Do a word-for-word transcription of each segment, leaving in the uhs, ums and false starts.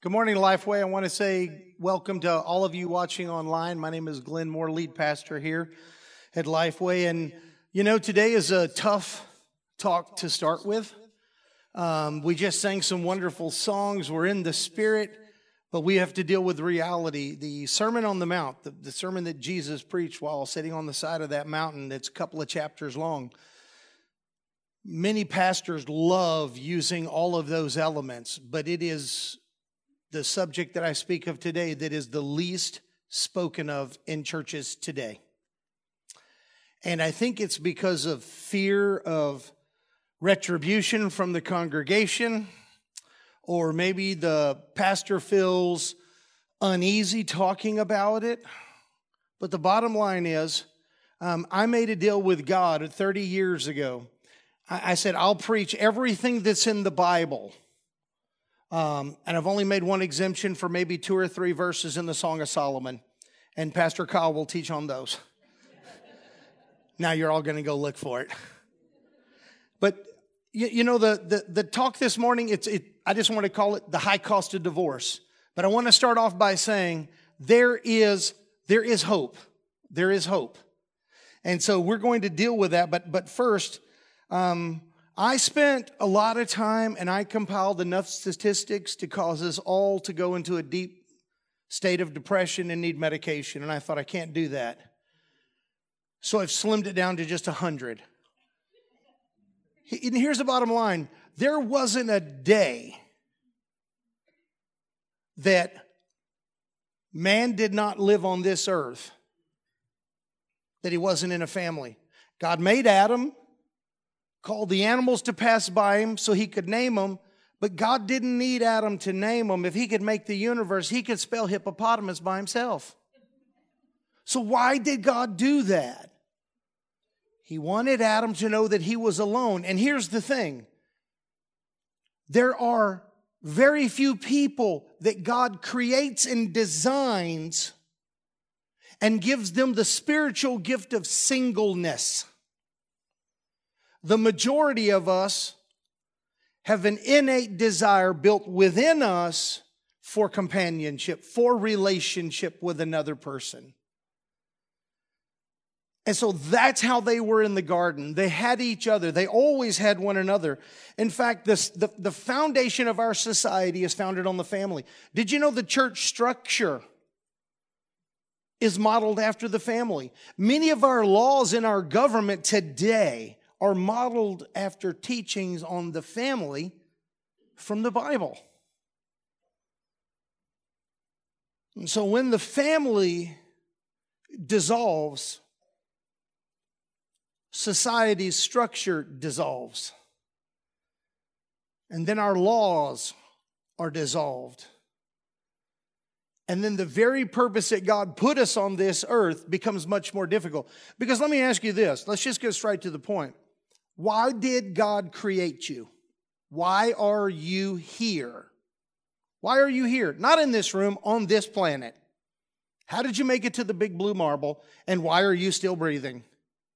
Good morning, Lifeway. I want to say welcome to all of you watching online. My name is Glenn Moore, lead pastor here at Lifeway. And, you know, today is a tough talk to start with. Um, we just sang some wonderful songs. We're in the Spirit, but we have to deal with reality. The Sermon on the Mount, the, the sermon that Jesus preached while sitting on the side of that mountain, it's a couple of chapters long. Many pastors love using all of those elements, but it is the subject that I speak of today that is the least spoken of in churches today. And I think it's because of fear of retribution from the congregation, or maybe the pastor feels uneasy talking about it. But the bottom line is, um, I made a deal with God thirty years ago. I, I said, I'll preach everything that's in the Bible. Um, and I've only made one exemption for maybe two or three verses in the Song of Solomon. And Pastor Kyle will teach on those. Now you're all going to go look for it. But, you, you know, the, the, the talk this morning, it's it. I just want to call it the high cost of divorce. But I want to start off by saying there is, there is hope. There is hope. And so we're going to deal with that. But, but first, um, I spent a lot of time and I compiled enough statistics to cause us all to go into a deep state of depression and need medication. And I thought, I can't do that. So I've slimmed it down to just one hundred. And here's the bottom line. There wasn't a day that man did not live on this earth that he wasn't in a family. God made Adam, called the animals to pass by him so he could name them, but God didn't need Adam to name them. If he could make the universe, he could spell hippopotamus by himself. So why did God do that? He wanted Adam to know that he was alone. And here's the thing. There are very few people that God creates and designs and gives them the spiritual gift of singleness. The majority of us have an innate desire built within us for companionship, for relationship with another person. And so that's how they were in the garden. They had each other. They always had one another. In fact, this, the, the foundation of our society is founded on the family. Did you know the church structure is modeled after the family? Many of our laws in our government today are modeled after teachings on the family from the Bible. And so when the family dissolves, society's structure dissolves. And then our laws are dissolved. And then the very purpose that God put us on this earth becomes much more difficult. Because let me ask you this. Let's just get straight to the point. Why did God create you? Why are you here? Why are you here? Not in this room, on this planet. How did you make it to the big blue marble? And why are you still breathing?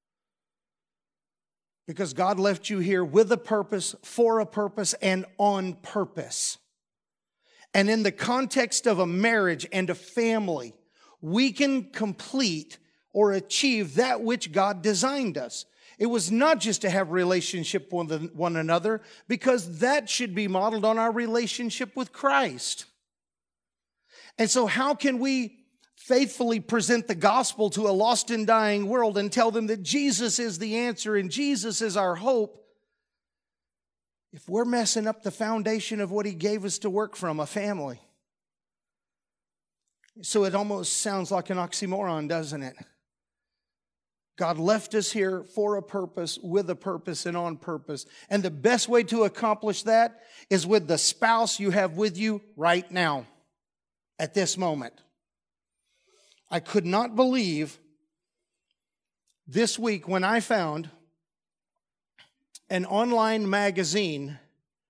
Because God left you here with a purpose, for a purpose, and on purpose. And in the context of a marriage and a family, we can complete or achieve that which God designed us. It was not just to have relationship with one another, because that should be modeled on our relationship with Christ. And so how can we faithfully present the gospel to a lost and dying world and tell them that Jesus is the answer and Jesus is our hope if we're messing up the foundation of what he gave us to work from, a family? So it almost sounds like an oxymoron, doesn't it? God left us here for a purpose, with a purpose, and on purpose. And the best way to accomplish that is with the spouse you have with you right now, at this moment. I could not believe this week when I found an online magazine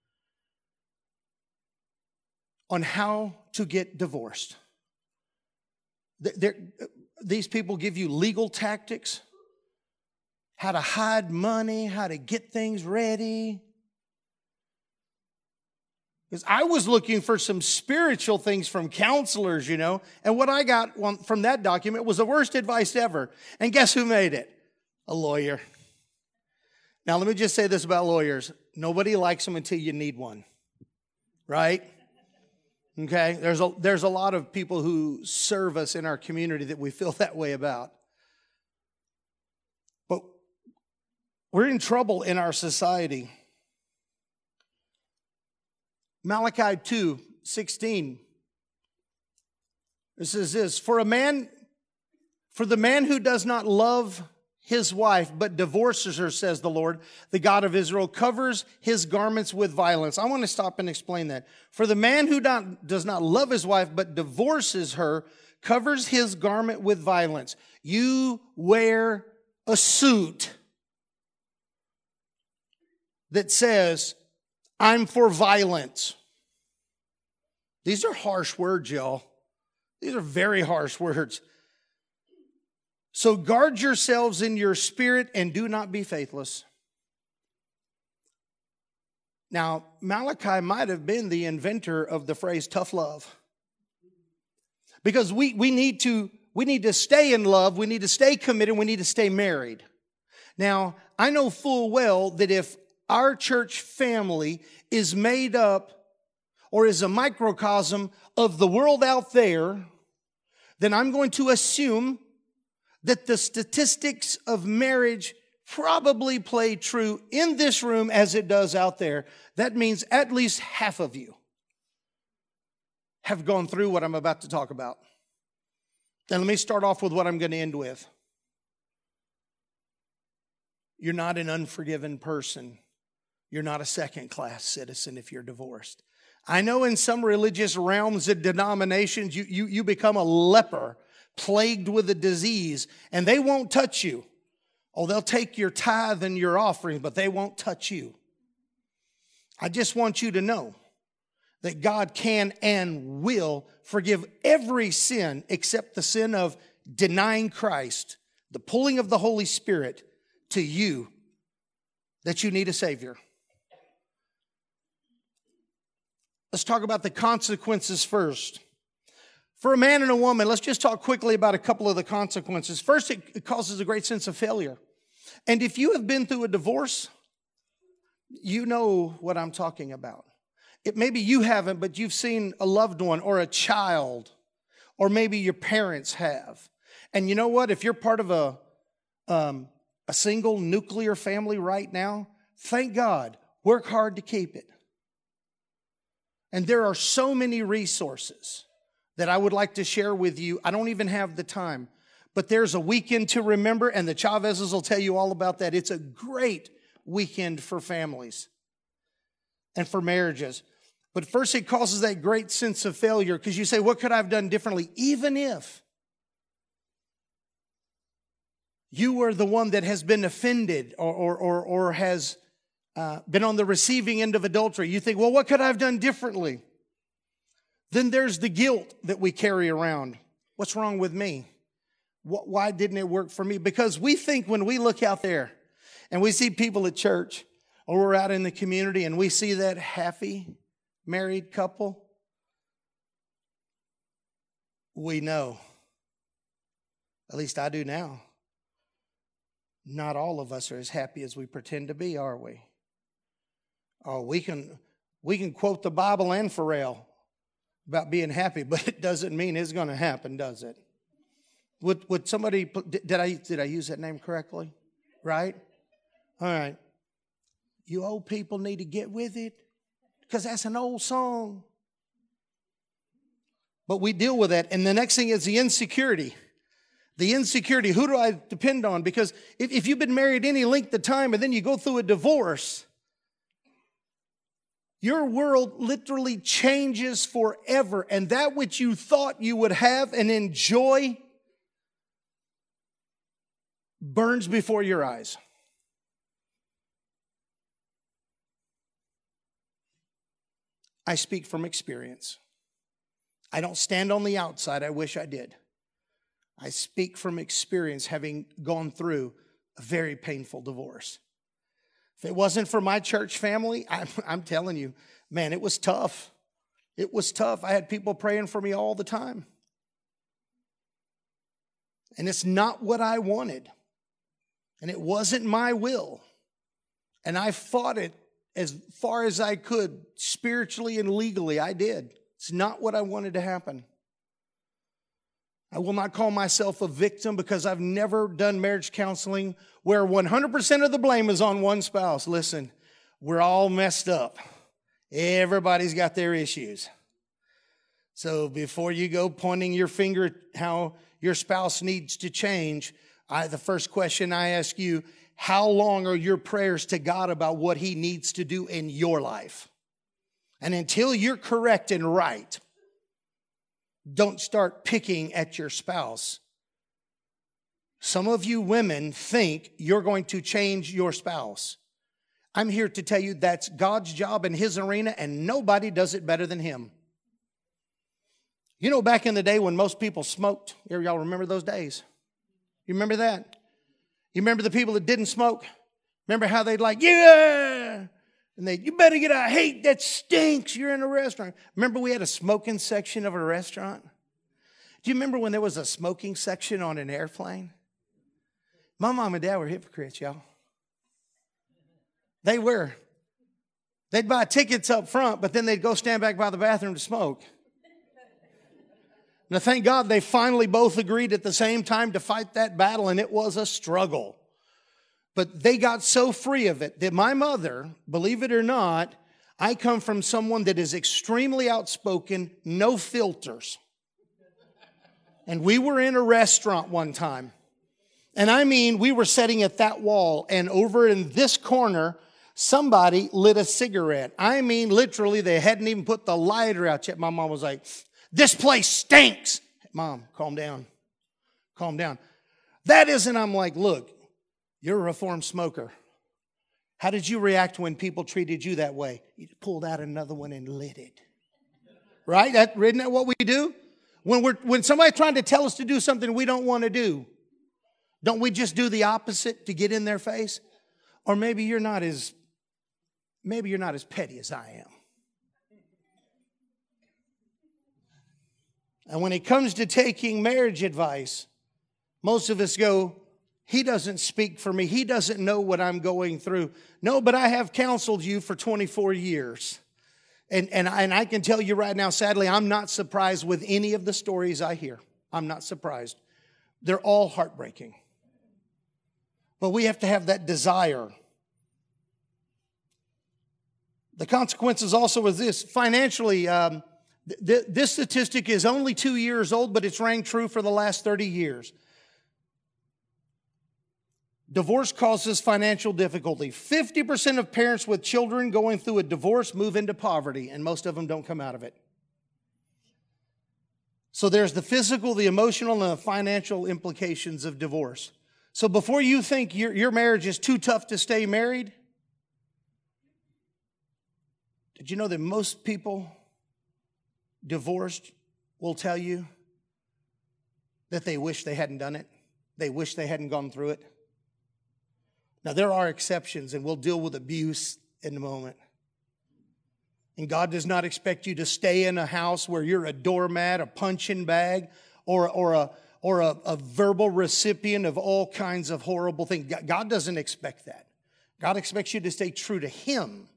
on how to get divorced. They're, these people give you legal tactics, how to hide money, how to get things ready. Because I was looking for some spiritual things from counselors, you know, and what I got from that document was the worst advice ever. And guess who made it? A lawyer. Now, let me just say this about lawyers. Nobody likes them until you need one, right? Okay? There's a, there's a lot of people who serve us in our community that we feel that way about. But we're in trouble in our society. Malachi two sixteen. It says this, for a man, for the man who does not love his wife, but divorces her, says the Lord, the God of Israel, covers his garments with violence. I want to stop and explain that. For the man who not, does not love his wife, but divorces her, covers his garment with violence. You wear a suit that says, I'm for violence. These are harsh words, y'all. These are very harsh words. So guard yourselves in your spirit and do not be faithless. Now, Malachi might have been the inventor of the phrase tough love. Because we, we, need to, we need to stay in love, we need to stay committed, we need to stay married. Now, I know full well that if our church family is made up or is a microcosm of the world out there, then I'm going to assume that the statistics of marriage probably play true in this room as it does out there. That means at least half of you have gone through what I'm about to talk about. Then let me start off with what I'm going to end with. You're not an unforgiven person. You're not a second-class citizen if you're divorced. I know in some religious realms and denominations, you, you, you become a leper, plagued with a disease, and they won't touch you. Oh, they'll take your tithe and your offering, but they won't touch you. I just want you to know that God can and will forgive every sin except the sin of denying Christ, the pulling of the Holy Spirit to you that you need a Savior. Let's talk about the consequences first. For a man and a woman, let's just talk quickly about a couple of the consequences. First, it causes a great sense of failure. And if you have been through a divorce, you know what I'm talking about. It, maybe you haven't, but you've seen a loved one or a child, or maybe your parents have. And you know what? If you're part of a, um, a single nuclear family right now, thank God, work hard to keep it. And there are so many resources that I would like to share with you. I don't even have the time. But there's a weekend to remember, and the Chavezes will tell you all about that. It's a great weekend for families and for marriages. But first, it causes that great sense of failure because you say, what could I have done differently? Even if you were the one that has been offended or, or, or, or has uh, been on the receiving end of adultery, you think, well, what could I have done differently? Then there's the guilt that we carry around. What's wrong with me? Why didn't it work for me? Because we think when we look out there and we see people at church or we're out in the community and we see that happy married couple, we know, at least I do now, not all of us are as happy as we pretend to be, are we? Oh, we can, we can quote the Bible and Pharrell about being happy, but it doesn't mean it's going to happen, does it? Would would somebody, did I did I use that name correctly? Right? All right. You old people need to get with it because that's an old song. But we deal with that. And the next thing is the insecurity. The insecurity. Who do I depend on? Because if, if you've been married any length of time and then you go through a divorce, your world literally changes forever. And that which you thought you would have and enjoy burns before your eyes. I speak from experience. I don't stand on the outside. I wish I did. I speak from experience, having gone through a very painful divorce. If it wasn't for my church family, I'm, I'm telling you, man, it was tough. It was tough. I had people praying for me all the time. And it's not what I wanted. And it wasn't my will. And I fought it as far as I could, spiritually and legally. I did. It's not what I wanted to happen. I will not call myself a victim because I've never done marriage counseling where one hundred percent of the blame is on one spouse. Listen, we're all messed up. Everybody's got their issues. So before you go pointing your finger at how your spouse needs to change, I, the first question I ask you, how long are your prayers to God about what He needs to do in your life? And until you're correct and right, don't start picking at your spouse. Some of you women think you're going to change your spouse. I'm here to tell you that's God's job in His arena, and nobody does it better than Him. You know, back in the day when most people smoked, y'all remember those days? You remember that? You remember the people that didn't smoke? Remember how they'd like, yeah! And they, you better get out. I hate that stinks. You're in a restaurant. Remember we had a smoking section of a restaurant? Do you remember when there was a smoking section on an airplane? My mom and dad were hypocrites, y'all. They were. They'd buy tickets up front, but then they'd go stand back by the bathroom to smoke. Now, thank God they finally both agreed at the same time to fight that battle, and it was a struggle. But they got so free of it that my mother, believe it or not, I come from someone that is extremely outspoken, no filters. And we were in a restaurant one time. And I mean, we were sitting at that wall, and over in this corner, somebody lit a cigarette. I mean, literally, they hadn't even put the lighter out yet. My mom was like, this place stinks. Mom, calm down. Calm down. That isn't, I'm like, look, you're a reformed smoker. How did you react when people treated you that way? You pulled out another one and lit it. Right? That, isn't that what we do? When we're when somebody's trying to tell us to do something we don't want to do, don't we just do the opposite to get in their face? Or maybe you're not as maybe you're not as petty as I am. And when it comes to taking marriage advice, most of us go, he doesn't speak for me. He doesn't know what I'm going through. No, but I have counseled you for twenty-four years. And, and, and I can tell you right now, sadly, I'm not surprised with any of the stories I hear. I'm not surprised. They're all heartbreaking. But we have to have that desire. The consequences also is this. Financially, um, th- this statistic is only two years old, but it's rang true for the last thirty years. Divorce causes financial difficulty. fifty percent of parents with children going through a divorce move into poverty, and most of them don't come out of it. So there's the physical, the emotional, and the financial implications of divorce. So before you think your, your marriage is too tough to stay married, did you know that most people divorced will tell you that they wish they hadn't done it? They wish they hadn't gone through it? Now, there are exceptions, and we'll deal with abuse in a moment. And God does not expect you to stay in a house where you're a doormat, a punching bag, or, or, a, or a, a verbal recipient of all kinds of horrible things. God doesn't expect that. God expects you to stay true to Him.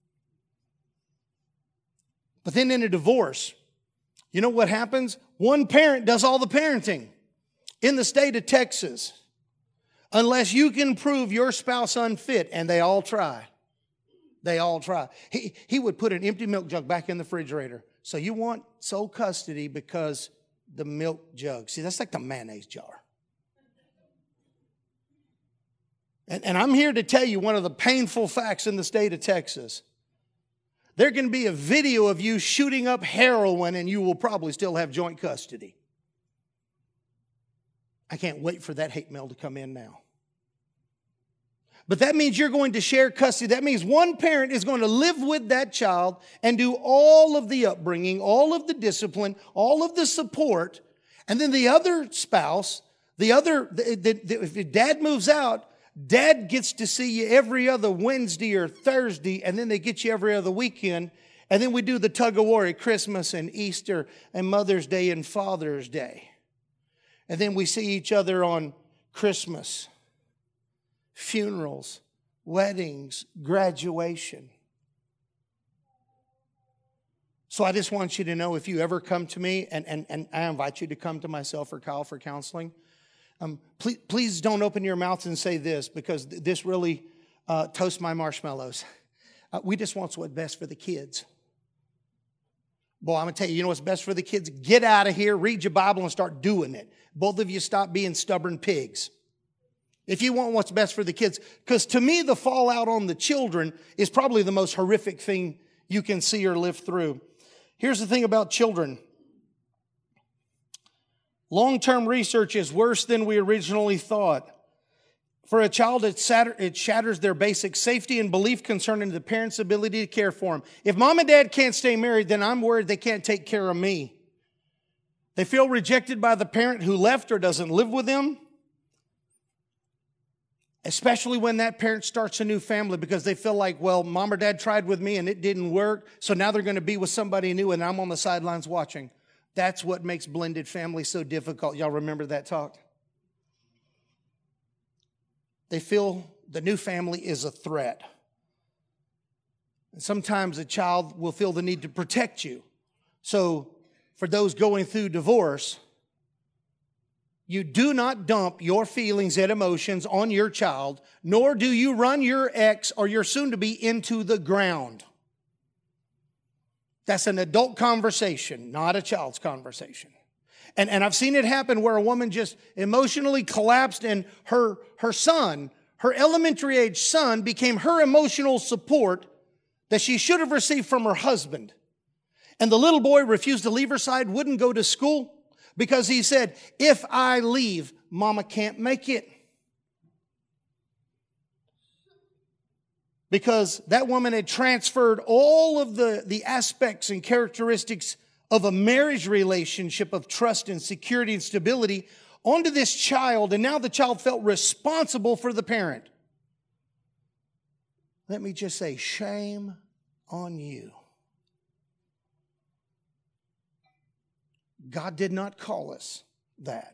But then in a divorce, you know what happens? One parent does all the parenting. In the state of Texas, unless you can prove your spouse unfit, and they all try. They all try. He, he would put an empty milk jug back in the refrigerator. So you want sole custody because the milk jug. See, that's like the mayonnaise jar. And, and I'm here to tell you one of the painful facts in the state of Texas. There can be a video of you shooting up heroin, and you will probably still have joint custody. I can't wait for that hate mail to come in now. But that means you're going to share custody. That means one parent is going to live with that child and do all of the upbringing, all of the discipline, all of the support. And then the other spouse, the other, the, the, the, if dad moves out, Dad gets to see you every other Wednesday or Thursday, and then they get you every other weekend. And then we do the tug of war at Christmas and Easter and Mother's Day and Father's Day. And then we see each other on Christmas, funerals, weddings, graduation. So I just want you to know, if you ever come to me, and, and, and I invite you to come to myself or Kyle for counseling, um, please, please don't open your mouths and say this, because this really uh, toasts my marshmallows. Uh, we just want what's best for the kids. Boy, I'm going to tell you, you know what's best for the kids? Get out of here, read your Bible, and start doing it. Both of you stop being stubborn pigs. If you want what's best for the kids. Because to me, the fallout on the children is probably the most horrific thing you can see or live through. Here's the thing about children. Long-term research is worse than we originally thought. For a child, it shatters their basic safety and belief concerning the parent's ability to care for them. If mom and dad can't stay married, then I'm worried they can't take care of me. They feel rejected by the parent who left or doesn't live with them. Especially when that parent starts a new family, because they feel like, well, mom or dad tried with me and it didn't work, so now they're going to be with somebody new and I'm on the sidelines watching. That's what makes blended families so difficult. Y'all remember that talk? They feel the new family is a threat. And sometimes a child will feel the need to protect you. So for those going through divorce, you do not dump your feelings and emotions on your child, nor do you run your ex or your soon-to-be into the ground. That's an adult conversation, not a child's conversation. And, and I've seen it happen where a woman just emotionally collapsed and her, her son, her elementary age son, became her emotional support that she should have received from her husband. And the little boy refused to leave her side, wouldn't go to school, because he said, if I leave, mama can't make it. Because that woman had transferred all of the, the aspects and characteristics of a marriage relationship of trust and security and stability onto this child, and now the child felt responsible for the parent. Let me just say, shame on you. God did not call us that.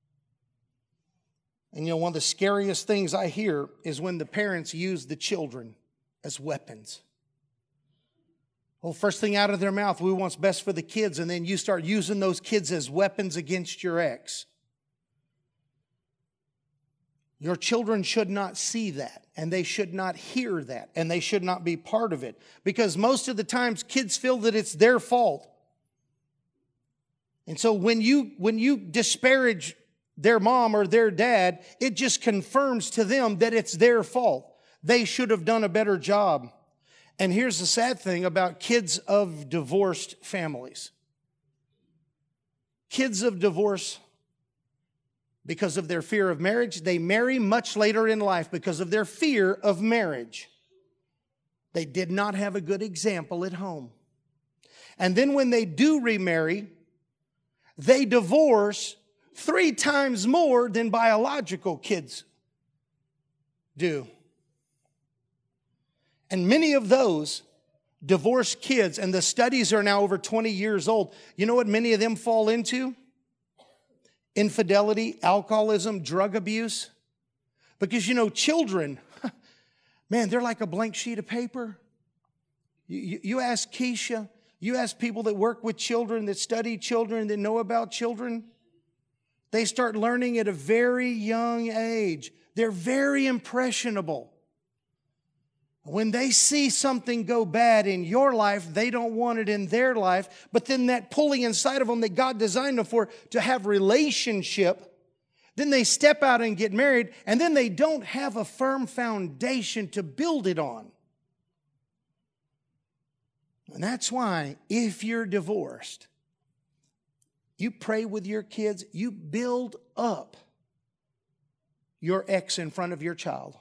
And you know, one of the scariest things I hear is when the parents use the children as weapons. Well, first thing out of their mouth, we want what's best for the kids, and then you start using those kids as weapons against your ex. Your children should not see that, and they should not hear that, and they should not be part of it. Because most of the times, kids feel that it's their fault. And so when you, when you disparage their mom or their dad, it just confirms to them that it's their fault. They should have done a better job. And here's the sad thing about kids of divorced families. Kids of divorce, because of their fear of marriage, they marry much later in life because of their fear of marriage. They did not have a good example at home. And then when they do remarry, they divorce three times more than biological kids do. And many of those divorced kids, and the studies are now over twenty years old, you know what many of them fall into? Infidelity, alcoholism, drug abuse. Because, you know, children, man, they're like a blank sheet of paper. You, you, you ask Keisha, you ask people that work with children, that study children, that know about children, they start learning at a very young age. They're very impressionable. When they see something go bad in your life, they don't want it in their life. But then that pulling inside of them that God designed them for, to have relationship, then they step out and get married, and then they don't have a firm foundation to build it on. And that's why if you're divorced, you pray with your kids, you build up your ex in front of your child.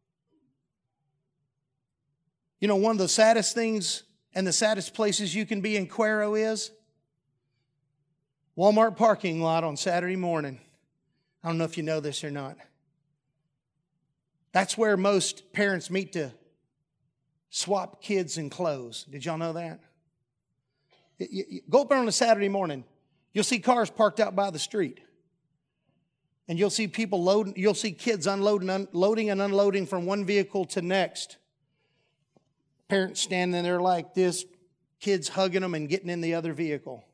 You know, one of the saddest things and the saddest places you can be in Cuero is Walmart parking lot on Saturday morning. I don't know if you know this or not. That's where most parents meet to swap kids and clothes. Did y'all know that? You, you, go up there on a Saturday morning. You'll see cars parked out by the street. And you'll see people loading, you'll see kids unloading, unloading and unloading from one vehicle to next. Parents standing there like this, kids hugging them and getting in the other vehicle.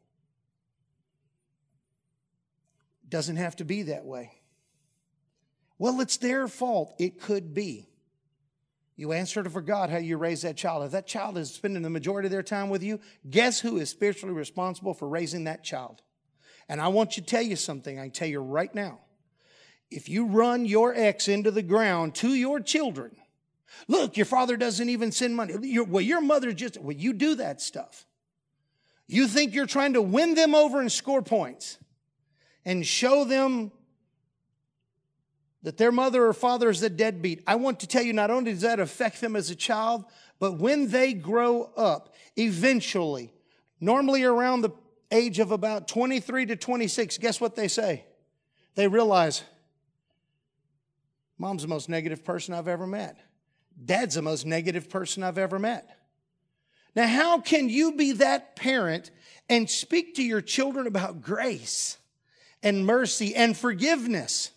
Doesn't have to be that way. Well, it's their fault. It could be. You answered for God how you raise that child. If that child is spending the majority of their time with you, guess who is spiritually responsible for raising that child? And I want you to tell you something. I can tell you right now. If you run your ex into the ground to your children, look, your father doesn't even send money. Your, well, your mother just, well, you do that stuff. You think you're trying to win them over and score points and show them that their mother or father is a deadbeat. I want to tell you, not only does that affect them as a child, but when they grow up, eventually, normally around the age of about twenty-three to twenty-six, guess what they say? They realize, Mom's the most negative person I've ever met. Dad's the most negative person I've ever met. Now, how can you be that parent and speak to your children about grace and mercy and forgiveness?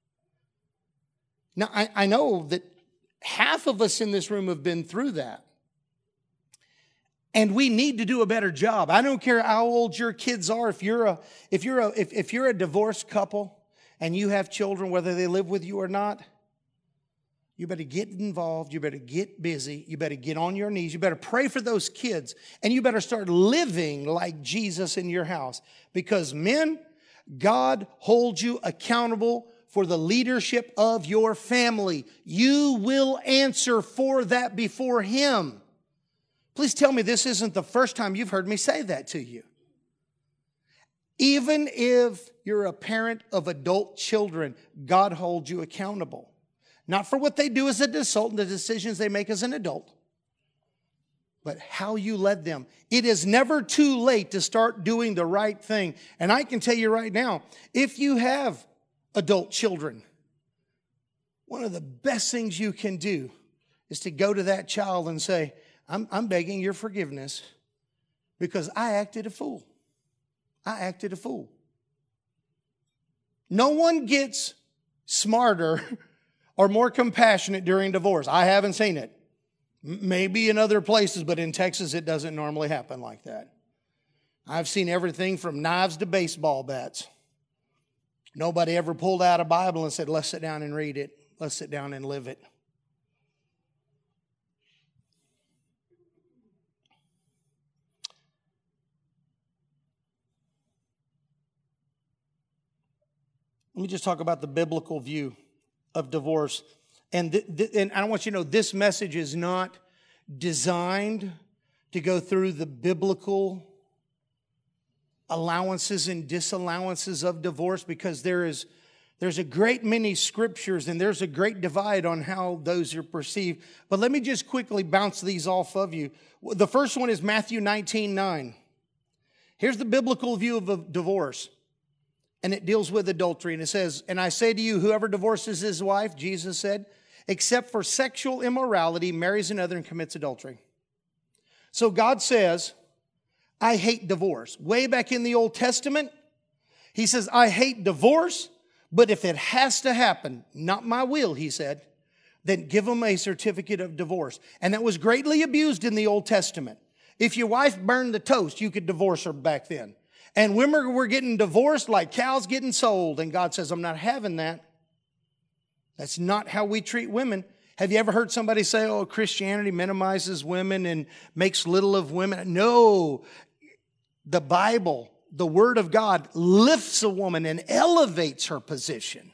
Now, I, I know that half of us in this room have been through that. And we need to do a better job. I don't care how old your kids are. If you're a, if you're a, if, if you're a divorced couple and you have children, whether they live with you or not, you better get involved. You better get busy. You better get on your knees. You better pray for those kids. And you better start living like Jesus in your house. Because men, God holds you accountable for the leadership of your family. You will answer for that before Him. Please tell me this isn't the first time you've heard me say that to you. Even if you're a parent of adult children, God holds you accountable. Not for what they do as an adult and the decisions they make as an adult, but how you led them. It is never too late to start doing the right thing. And I can tell you right now, if you have adult children, one of the best things you can do is to go to that child and say, I'm, I'm begging your forgiveness because I acted a fool. I acted a fool. No one gets smarter or more compassionate during divorce. I haven't seen it. Maybe in other places, but in Texas it doesn't normally happen like that. I've seen everything from knives to baseball bats. Nobody ever pulled out a Bible and said, let's sit down and read it. Let's sit down and live it. Let me just talk about the biblical view of divorce. And, th- th- and I want you to know this message is not designed to go through the biblical allowances and disallowances of divorce, because there is there's a great many scriptures and there's a great divide on how those are perceived. But let me just quickly bounce these off of you. The first one is Matthew nineteen nine. Here's the biblical view of a divorce. And it deals with adultery. And it says, and I say to you, whoever divorces his wife, Jesus said, except for sexual immorality, marries another and commits adultery. So God says, I hate divorce. Way back in the Old Testament, He says, I hate divorce, but if it has to happen, not my will, He said, then give them a certificate of divorce. And that was greatly abused in the Old Testament. If your wife burned the toast, you could divorce her back then. And women were getting divorced like cows getting sold. And God says, I'm not having that. That's not how we treat women. Have you ever heard somebody say, oh, Christianity minimizes women and makes little of women? No. The Bible, the Word of God, lifts a woman and elevates her position.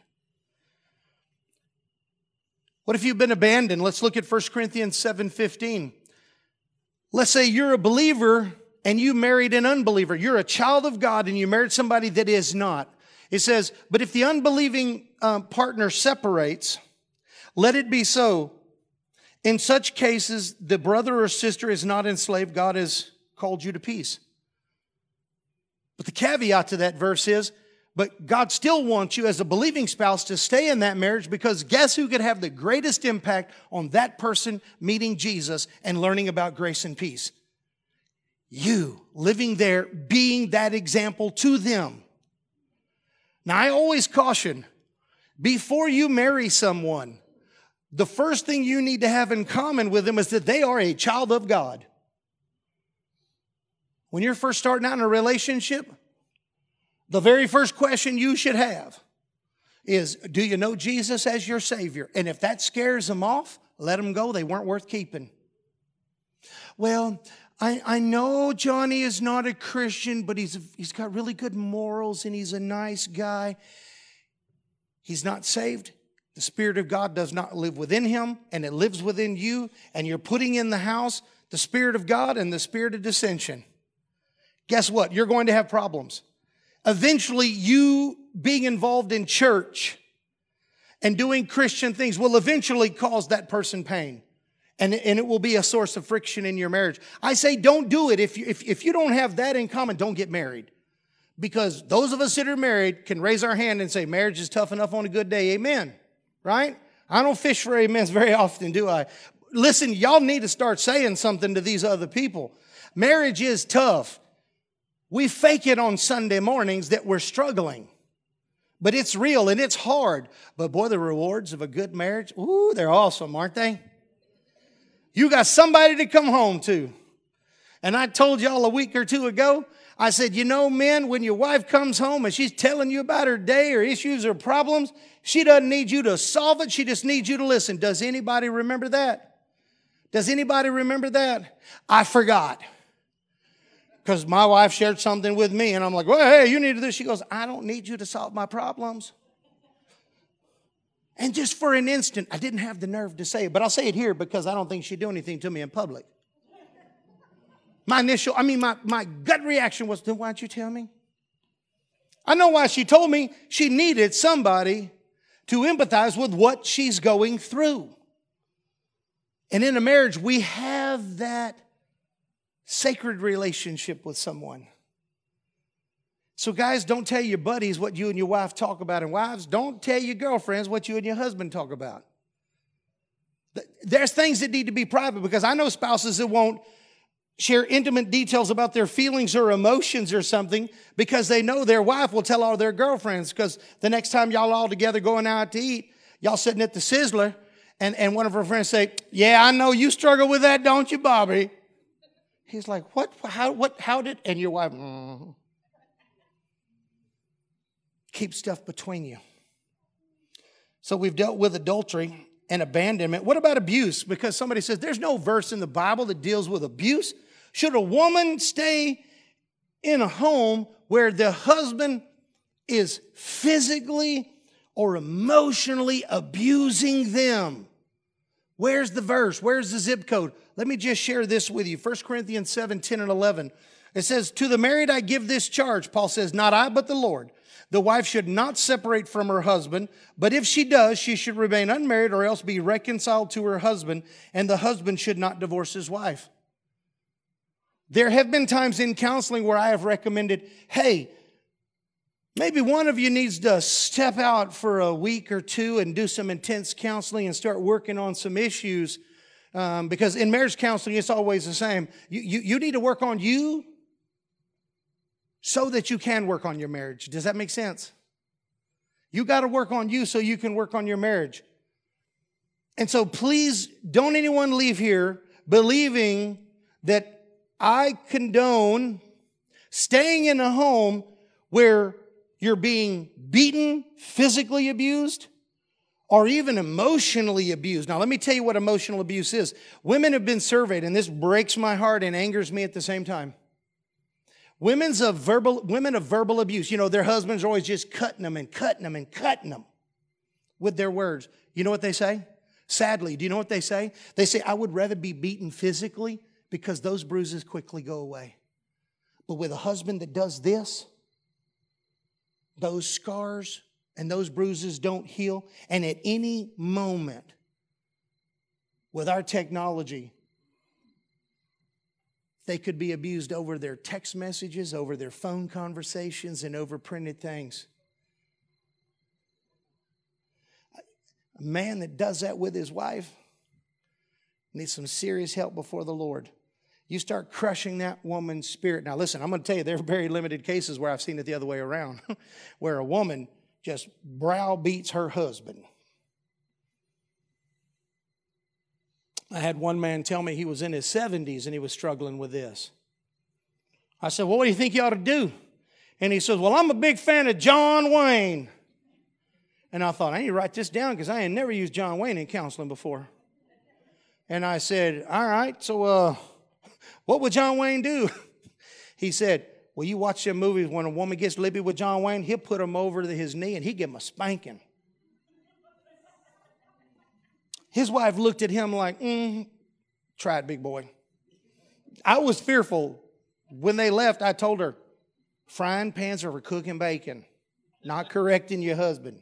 What if you've been abandoned? Let's look at First Corinthians seven fifteen. Let's say you're a believer and you married an unbeliever. You're a child of God and you married somebody that is not. It says, but if the unbelieving um, partner separates, let it be so. In such cases, the brother or sister is not enslaved. God has called you to peace. But the caveat to that verse is, But God still wants you as a believing spouse to stay in that marriage, because guess who could have the greatest impact on that person meeting Jesus and learning about grace and peace? You, living there, being that example to them. Now, I always caution, before you marry someone, the first thing you need to have in common with them is that they are a child of God. When you're first starting out in a relationship, the very first question you should have is, do you know Jesus as your Savior? And if that scares them off, let them go. They weren't worth keeping. Well, I, I know Johnny is not a Christian, but he's, he's got really good morals and he's a nice guy. He's not saved. The Spirit of God does not live within him, and it lives within you, and you're putting in the house the Spirit of God and the spirit of dissension. Guess what? You're going to have problems. Eventually, you being involved in church and doing Christian things will eventually cause that person pain. And, and it will be a source of friction in your marriage. I say don't do it. If you, if, if you don't have that in common, don't get married. Because those of us that are married can raise our hand and say, marriage is tough enough on a good day. Amen. Right? I don't fish for amens very often, do I? Listen, y'all need to start saying something to these other people. Marriage is tough. We fake it on Sunday mornings that we're struggling. But it's real and it's hard. But boy, the rewards of a good marriage, ooh, they're awesome, aren't they? You got somebody to come home to. And I told y'all a week or two ago, I said, you know, men, when your wife comes home and she's telling you about her day or issues or problems, she doesn't need you to solve it. She just needs you to listen. Does anybody remember that? Does anybody remember that? I forgot. Because my wife shared something with me, and I'm like, well, hey, you need this. She goes, I don't need you to solve my problems. And just for an instant, I didn't have the nerve to say it, but I'll say it here because I don't think she'd do anything to me in public. My initial, I mean, my, my gut reaction was, then why'd you tell me? I know why she told me. She needed somebody to empathize with what she's going through. And in a marriage, we have that sacred relationship with someone. So guys, don't tell your buddies what you and your wife talk about. And wives, don't tell your girlfriends what you and your husband talk about. There's things that need to be private, because I know spouses that won't share intimate details about their feelings or emotions or something because they know their wife will tell all their girlfriends, because the next time y'all all together going out to eat, y'all sitting at the Sizzler, and, and one of her friends say, yeah, I know you struggle with that, don't you, Bobby? He's like, what, how, what, how did, and your wife, mm. Keep stuff between you. So we've dealt with adultery and abandonment. What about abuse? Because somebody says, there's no verse in the Bible that deals with abuse. Should a woman stay in a home where the husband is physically or emotionally abusing them? Where's the verse? Where's the zip code? Let me just share this with you. First Corinthians seven, ten, and eleven. It says, to the married I give this charge. Paul says, not I, but the Lord. The wife should not separate from her husband, but if she does, she should remain unmarried or else be reconciled to her husband, and the husband should not divorce his wife. There have been times in counseling where I have recommended, hey, maybe one of you needs to step out for a week or two and do some intense counseling and start working on some issues. Um, because in marriage counseling, it's always the same. You, you, you need to work on you so that you can work on your marriage. Does that make sense? You got to work on you so you can work on your marriage. And so please don't anyone leave here believing that I condone staying in a home where you're being beaten, physically abused, or even emotionally abused. Now, let me tell you what emotional abuse is. Women have been surveyed, and this breaks my heart and angers me at the same time. Women's of verbal, women of verbal abuse. You know, their husbands are always just cutting them and cutting them and cutting them with their words. You know what they say? Sadly, do you know what they say? They say, I would rather be beaten physically because those bruises quickly go away. But with a husband that does this, those scars and those bruises don't heal. And at any moment, with our technology, they could be abused over their text messages, over their phone conversations, and over printed things. A man that does that with his wife needs some serious help before the Lord. You start crushing that woman's spirit. Now listen, I'm going to tell you, there are very limited cases where I've seen it the other way around, where a woman just browbeats her husband. I had one man tell me he was in his seventies and he was struggling with this. I said, well, what do you think you ought to do? And he says, well, I'm a big fan of John Wayne. And I thought, I need to write this down because I ain't never used John Wayne in counseling before. And I said, all right, so uh, what would John Wayne do? He said, well, you watch them movies when a woman gets lippy with John Wayne, he'll put him over to his knee and he'll give him a spanking. His wife looked at him like, mm, try it, big boy. I was fearful. When they left, I told her, frying pans are for cooking bacon, not correcting your husband.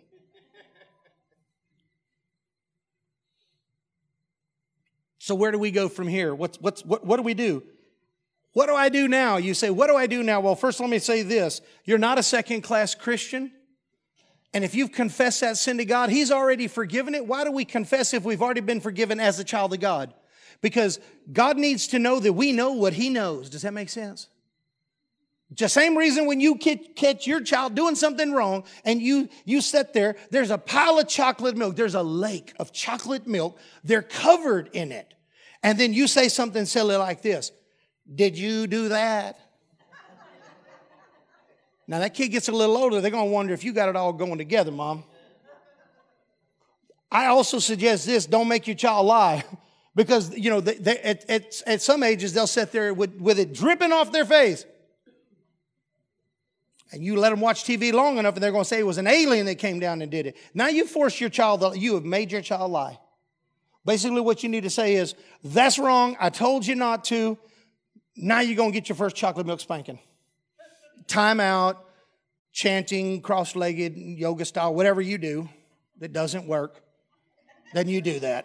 So where do we go from here? What's, what's, what, what do we do? What do I do now? You say, what do I do now? Well, first let me say this. You're not a second-class Christian. And if you've confessed that sin to God, He's already forgiven it. Why do we confess if we've already been forgiven as a child of God? Because God needs to know that we know what He knows. Does that make sense? The same reason when you catch your child doing something wrong and you, you sit there, there's a pile of chocolate milk. There's a lake of chocolate milk. They're covered in it. And then you say something silly like this. Did you do that? Now that kid gets a little older. They're going to wonder if you got it all going together, Mom. I also suggest this. Don't make your child lie. Because, you know, they, they, at, at, at some ages, they'll sit there with, with it dripping off their face. And you let them watch T V long enough and they're going to say it was an alien that came down and did it. Now you force your child, you have made your child lie. Basically what you need to say is, that's wrong, I told you not to, now you're going to get your first chocolate milk spanking. Time out, chanting, cross-legged, yoga style, whatever you do that doesn't work, then you do that.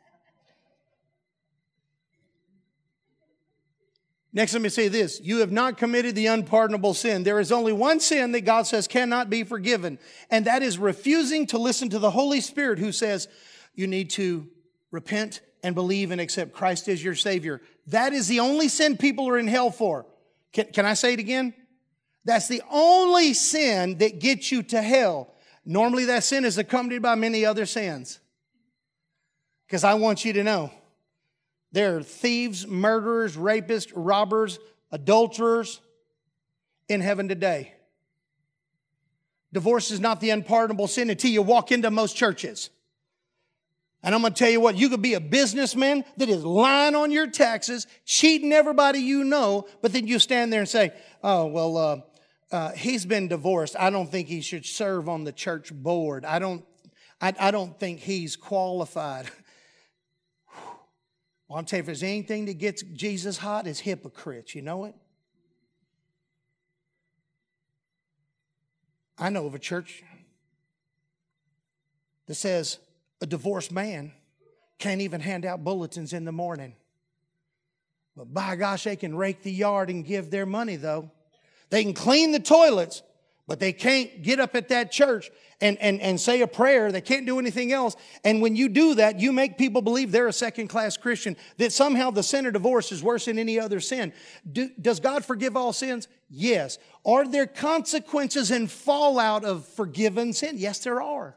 Next, let me say this. You have not committed the unpardonable sin. There is only one sin that God says cannot be forgiven, and that is refusing to listen to the Holy Spirit who says you need to repent and believe and accept Christ as your Savior. That is the only sin people are in hell for. Can, can I say it again? That's the only sin that gets you to hell. Normally that sin is accompanied by many other sins. Because I want you to know, there are thieves, murderers, rapists, robbers, adulterers in heaven today. Divorce is not the unpardonable sin until you walk into most churches. And I'm going to tell you what, you could be a businessman that is lying on your taxes, cheating everybody you know, but then you stand there and say, oh, well, uh, uh, he's been divorced. I don't think he should serve on the church board. I don't, I, I don't think he's qualified. Well, I'm telling you, if there's anything that gets Jesus hot, it's hypocrites. You know it? I know of a church that says a divorced man can't even hand out bulletins in the morning. But by gosh, they can rake the yard and give their money, though. They can clean the toilets, but they can't get up at that church and, and, and say a prayer. They can't do anything else. And when you do that, you make people believe they're a second-class Christian, that somehow the sin of divorce is worse than any other sin. Do, does God forgive all sins? Yes. Are there consequences and fallout of forgiven sin? Yes, there are.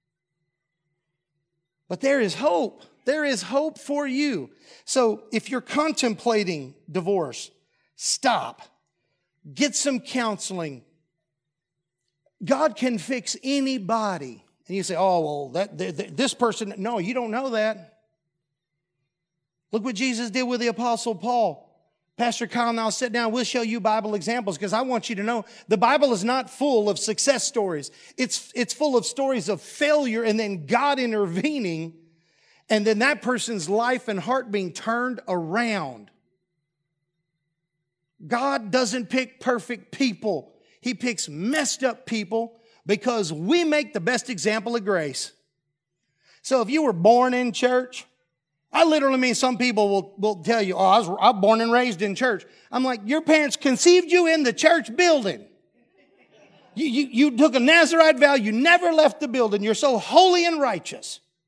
But there is hope. There is hope for you. So if you're contemplating divorce, stop. Get some counseling. God can fix anybody. And you say, oh, well, that, that this person, no, you don't know that. Look what Jesus did with the Apostle Paul. Pastor Kyle and I'll sit down. We'll show you Bible examples because I want you to know the Bible is not full of success stories. It's, it's full of stories of failure and then God intervening and then that person's life and heart being turned around. God doesn't pick perfect people. He picks messed up people because we make the best example of grace. So if you were born in church, I literally mean some people will, will tell you, oh, I was, I was born and raised in church. I'm like, your parents conceived you in the church building. You, you, you took a Nazarite vow. You never left the building. You're so holy and righteous.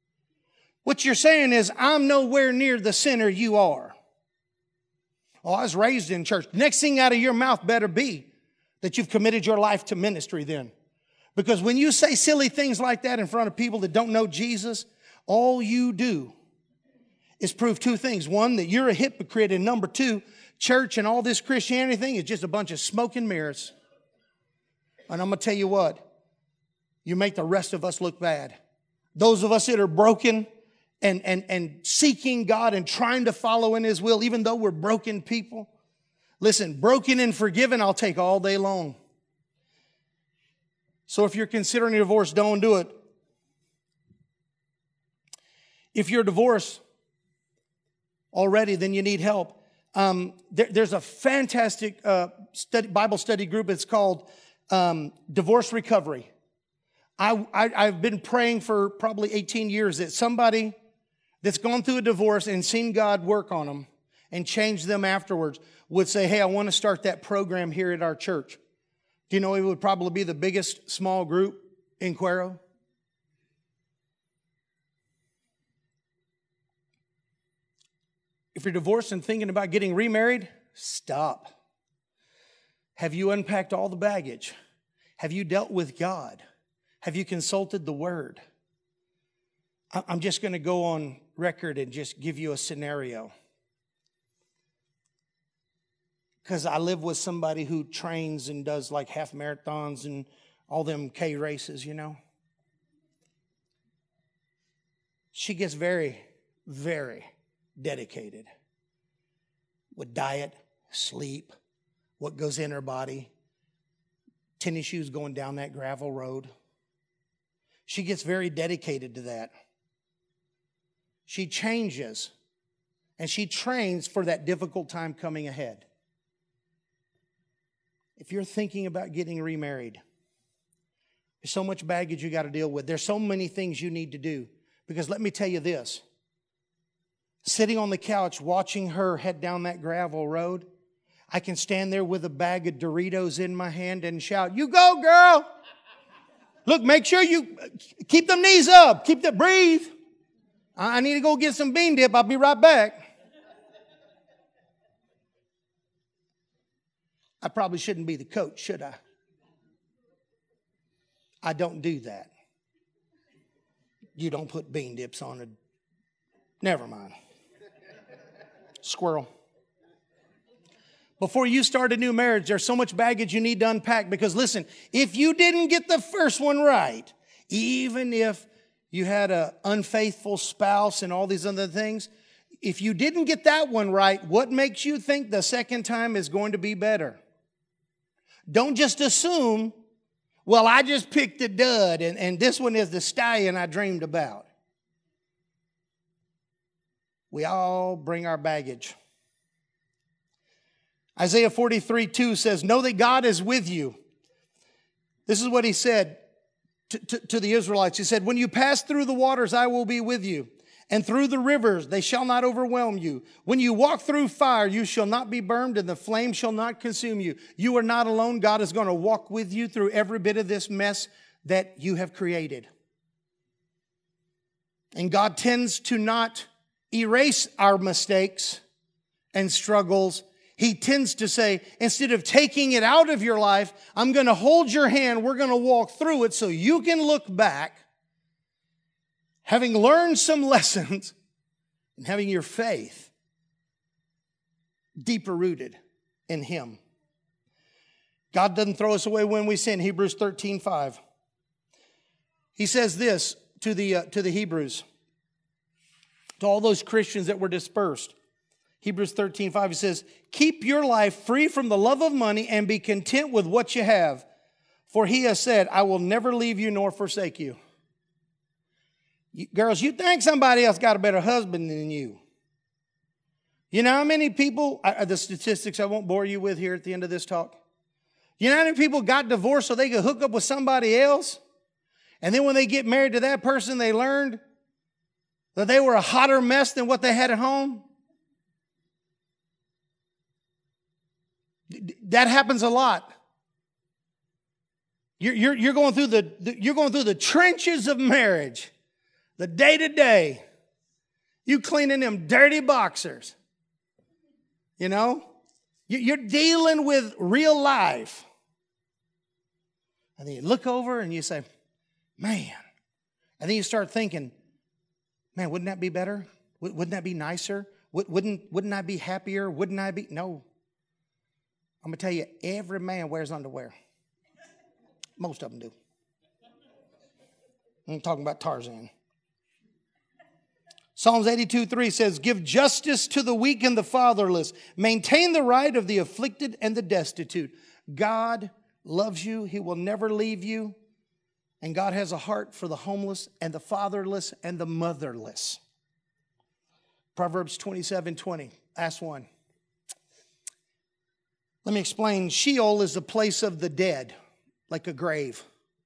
What you're saying is, I'm nowhere near the sinner you are. Oh, I was raised in church. Next thing out of your mouth better be that you've committed your life to ministry then. Because when you say silly things like that in front of people that don't know Jesus, all you do is prove two things. One, that you're a hypocrite. And number two, church and all this Christianity thing is just a bunch of smoke and mirrors. And I'm going to tell you what, you make the rest of us look bad. Those of us that are broken and, and, and seeking God and trying to follow in His will, even though we're broken people. Listen, broken and forgiven, I'll take all day long. So if you're considering a divorce, don't do it. If you're divorced already, then you need help. Um, there, there's a fantastic uh, study, Bible study group. It's called um, Divorce Recovery. I, I, I've been praying for probably eighteen years that somebody that's gone through a divorce and seen God work on them and change them afterwards would say, hey, I want to start that program here at our church. Do you know it would probably be the biggest small group in Cuero? If you're divorced and thinking about getting remarried, stop. Have you unpacked all the baggage? Have you dealt with God? Have you consulted the Word? I'm just going to go on record and just give you a scenario. Because I live with somebody who trains and does like half marathons and all them K races, you know. She gets very, very dedicated with diet, sleep, what goes in her body, tennis shoes going down that gravel road. She gets very dedicated to that. She changes and she trains for that difficult time coming ahead. If you're thinking about getting remarried, there's so much baggage you got to deal with. There's so many things you need to do. Because let me tell you this. Sitting on the couch watching her head down that gravel road, I can stand there with a bag of Doritos in my hand and shout, you go, girl. Look, make sure you keep them knees up. Keep that, breathe. I need to go get some bean dip. I'll be right back. I probably shouldn't be the coach, should I? I don't do that. You don't put bean dips on it. Never mind. Squirrel. Before you start a new marriage, there's so much baggage you need to unpack. Because listen, if you didn't get the first one right, even if you had an unfaithful spouse and all these other things, if you didn't get that one right, what makes you think the second time is going to be better? Don't just assume, well, I just picked a dud and, and this one is the stallion I dreamed about. We all bring our baggage. Isaiah forty-three two says, know that God is with you. This is what He said to, to, to the Israelites. He said, when you pass through the waters, I will be with you. And through the rivers, they shall not overwhelm you. When you walk through fire, you shall not be burned, and the flame shall not consume you. You are not alone. God is going to walk with you through every bit of this mess that you have created. And God tends to not erase our mistakes and struggles. He tends to say, instead of taking it out of your life, I'm going to hold your hand. We're going to walk through it so you can look back, having learned some lessons and having your faith deeper rooted in Him. God doesn't throw us away when we sin. Hebrews thirteen five. He says this to the, uh, to the Hebrews, to all those Christians that were dispersed. Hebrews thirteen five, he says, keep your life free from the love of money and be content with what you have. For He has said, I will never leave you nor forsake you. You, girls, you think somebody else got a better husband than you. You know how many people, I, the statistics I won't bore you with here at the end of this talk. You know how many people got divorced so they could hook up with somebody else? And then when they get married to that person, they learned that they were a hotter mess than what they had at home? That happens a lot. You're, you're, you're going through the, you're going through the trenches of marriage. The day-to-day, You cleaning them dirty boxers. You know? You're dealing with real life. And then you look over and you say, man. And then you start thinking, man, wouldn't that be better? Wouldn't that be nicer? Wouldn't, wouldn't I be happier? Wouldn't I be? No. I'm going to tell you, every man wears underwear. Most of them do. I'm talking about Tarzan. Psalms eighty-two three says, give justice to the weak and the fatherless. Maintain the right of the afflicted and the destitute. God loves you. He will never leave you. And God has a heart for the homeless and the fatherless and the motherless. Proverbs twenty-seven twenty. Ask one. Let me explain. Sheol is the place of the dead, like a grave.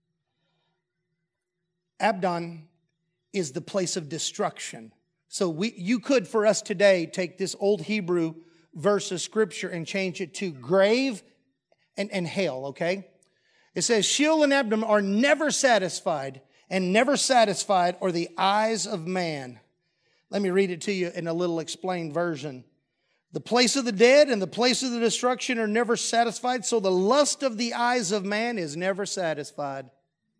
Abaddon is the place of destruction. So we, you could, for us today, take this old Hebrew verse of Scripture and change it to grave and, and hell, okay? It says, Sheol and Abaddon are never satisfied, and never satisfied are the eyes of man. Let me read it to you in a little explained version. The place of the dead and the place of the destruction are never satisfied, so the lust of the eyes of man is never satisfied.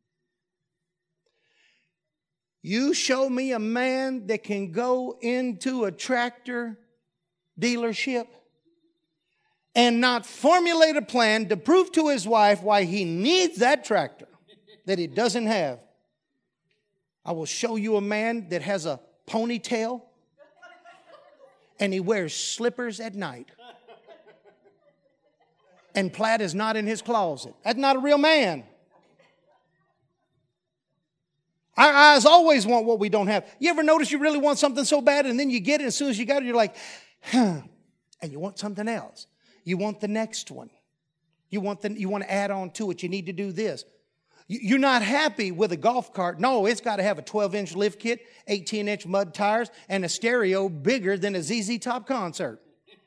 You show me a man that can go into a tractor dealership and not formulate a plan to prove to his wife why he needs that tractor that he doesn't have. I will show you a man that has a ponytail and he wears slippers at night. And plaid is not in his closet. That's not a real man. Our eyes always want what we don't have. You ever notice you really want something so bad and then you get it, as soon as you got it, you're like, huh, and you want something else. You want the next one. You want, the, you want to add on to it. You need to do this. You're not happy with a golf cart. No, it's got to have a twelve-inch lift kit, eighteen-inch mud tires, and a stereo bigger than a Z Z Top concert.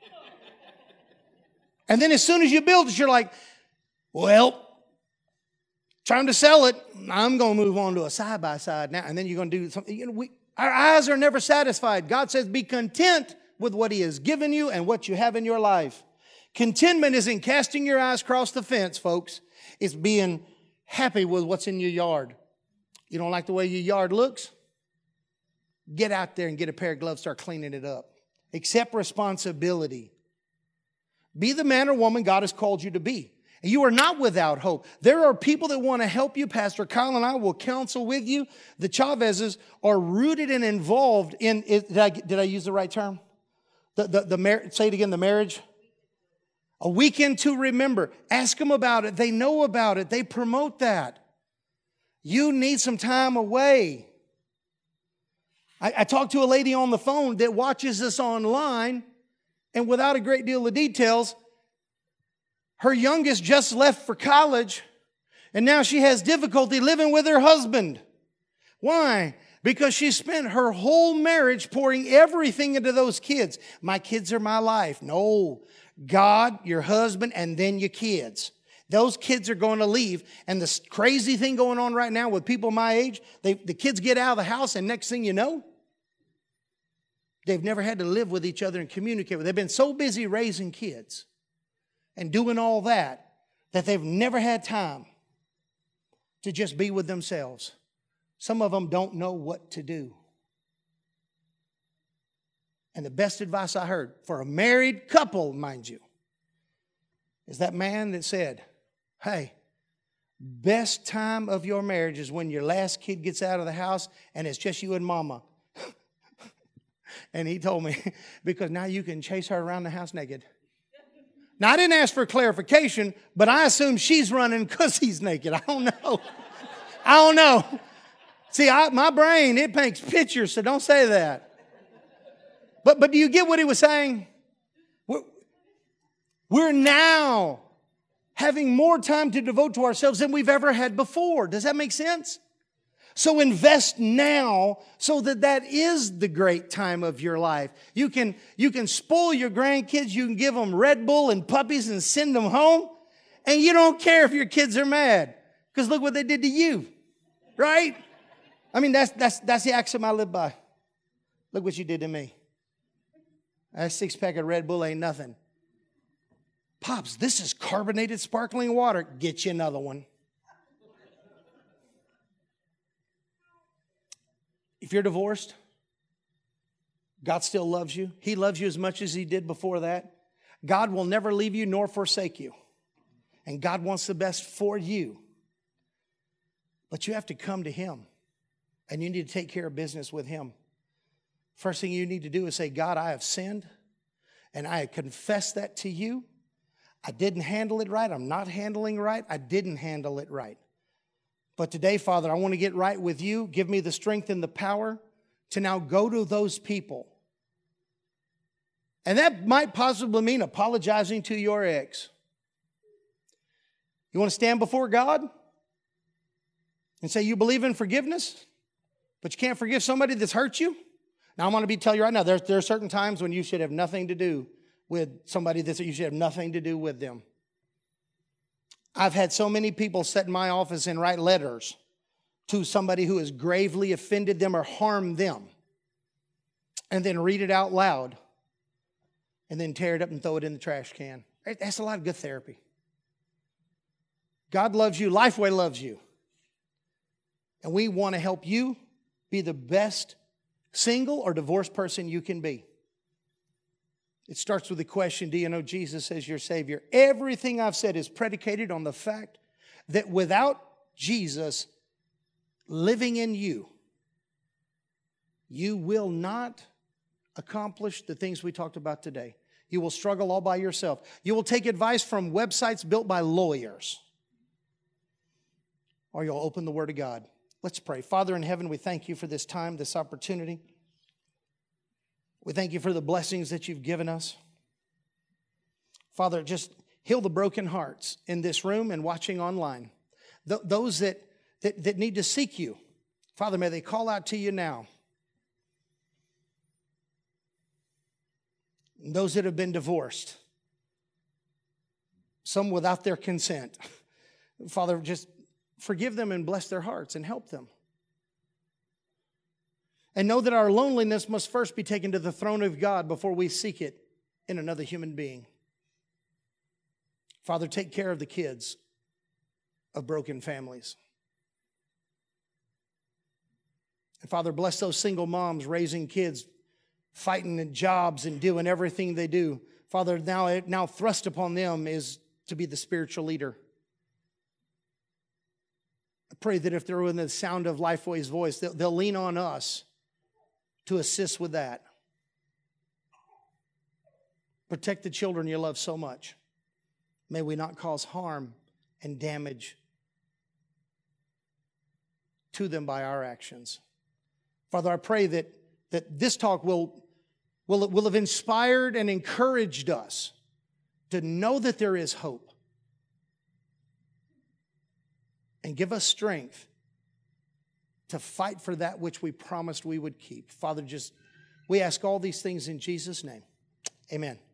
And then as soon as you build it, you're like, well, trying to sell it, I'm going to move on to a side-by-side now. And then you're going to do something. You know, we, our eyes are never satisfied. God says be content with what He has given you and what you have in your life. Contentment isn't casting your eyes across the fence, folks. It's being happy with what's in your yard. You don't like the way your yard looks? Get out there and get a pair of gloves, start cleaning it up. Accept responsibility. Be the man or woman God has called you to be. You are not without hope. There are people that want to help you. Pastor Kyle and I will counsel with you. The Chavezes are rooted and involved in, did I, did I use the right term? The, the, the mar- say it again, the marriage? A weekend to remember. Ask them about it. They know about it. They promote that. You need some time away. I, I talked to a lady on the phone that watches us online, and without a great deal of details, her youngest just left for college, and now she has difficulty living with her husband. Why? Because she spent her whole marriage pouring everything into those kids. My kids are my life. No. God, your husband, and then your kids. Those kids are going to leave. And the crazy thing going on right now with people my age, they, the kids get out of the house, and next thing you know, they've never had to live with each other and communicate with. They've been so busy raising kids and doing all that, that they've never had time to just be with themselves. Some of them don't know what to do. And the best advice I heard for a married couple, mind you, is that man that said, hey, best time of your marriage is when your last kid gets out of the house and it's just you and mama. And he told me, because now you can chase her around the house naked. Now, I didn't ask for clarification, but I assume she's running because he's naked. I don't know. I don't know. See, I, my brain, it paints pictures, so don't say that. But, but do you get what he was saying? We're, we're now having more time to devote to ourselves than we've ever had before. Does that make sense? So invest now so that that is the great time of your life. You can, you can spoil your grandkids. You can give them Red Bull and puppies and send them home. And you don't care if your kids are mad. Because look what they did to you. Right? I mean, that's, that's, that's the axiom I live by. Look what you did to me. That six pack of Red Bull ain't nothing. Pops, this is carbonated sparkling water. Get you another one. If you're divorced, God still loves you. He loves you as much as He did before that. God will never leave you nor forsake you. And God wants the best for you. But you have to come to Him. And you need to take care of business with Him. First thing you need to do is say, God, I have sinned. And I confess that to you. I didn't handle it right. I'm not handling right. I didn't handle it right. But today, Father, I want to get right with you. Give me the strength and the power to now go to those people. And that might possibly mean apologizing to your ex. You want to stand before God and say you believe in forgiveness, but you can't forgive somebody that's hurt you? Now, I want to be tell you right now, there, there are certain times when you should have nothing to do with somebody that you should have nothing to do with them. I've had so many people sit in my office and write letters to somebody who has gravely offended them or harmed them, and then read it out loud, and then tear it up and throw it in the trash can. That's a lot of good therapy. God loves you. Lifeway loves you. And we want to help you be the best single or divorced person you can be. It starts with the question, do you know Jesus as your Savior? Everything I've said is predicated on the fact that without Jesus living in you, you will not accomplish the things we talked about today. You will struggle all by yourself. You will take advice from websites built by lawyers. Or you'll open the Word of God. Let's pray. Father in heaven, we thank you for this time, this opportunity. We thank you for the blessings that you've given us. Father, just heal the broken hearts in this room and watching online. Th- those that, that, that need to seek you, Father, may they call out to you now. And those that have been divorced, some without their consent, Father, just forgive them and bless their hearts and help them. And know that our loneliness must first be taken to the throne of God before we seek it in another human being. Father, take care of the kids of broken families. And Father, bless those single moms raising kids, fighting in jobs and doing everything they do. Father, now, now thrust upon them is to be the spiritual leader. I pray that if they're in the sound of Lifeway's voice, they'll, they'll lean on us to assist with that. Protect the children you love so much. May we not cause harm and damage to them by our actions. Father, I pray that, that this talk will, will, will have inspired and encouraged us to know that there is hope. And give us strength to fight for that which we promised we would keep. Father, just we ask all these things in Jesus' name. Amen.